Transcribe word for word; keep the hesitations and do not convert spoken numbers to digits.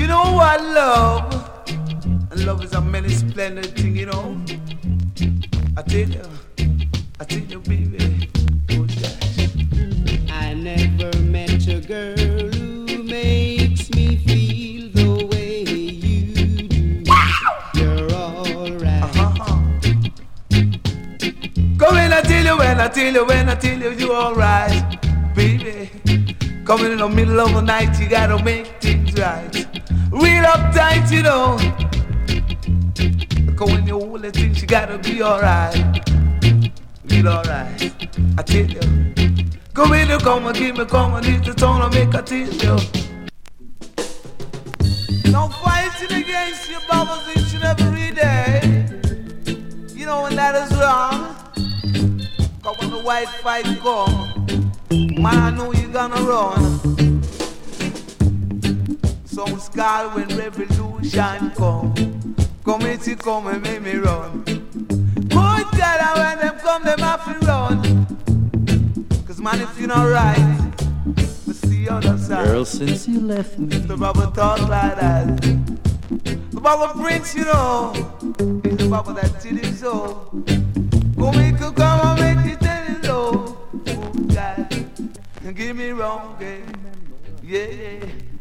know what love? And love is a many splendid thing, you know. I tell you, I tell you, baby. Oh, gosh. I never met a girl who makes me feel the way you do. You're alright. Uh-huh. Come in, I tell you when, I tell you when, I tell you you're alright, baby. Coming in the middle of the night, you gotta make things right. Real uptight, you know. Because when you hold the things, you gotta be alright. Real alright. I tell you. Come in, you come and give me, come and hit the tone and make a tell you. No fighting against your bubbles each and every day. You know when that is wrong. Cause when the white fight come, man, I know you gonna run. Some scar when revolution come. Come here to come and make me run. Good God, when them come, them have to run. Cause man, if you're not right, we see the other side. Girl, since you left me, the Bible talk like that. The Bible Prince, you know, is the Bible that did it so. Come here, come and make it tell it low. Oh God, give me wrong, yeah, yeah.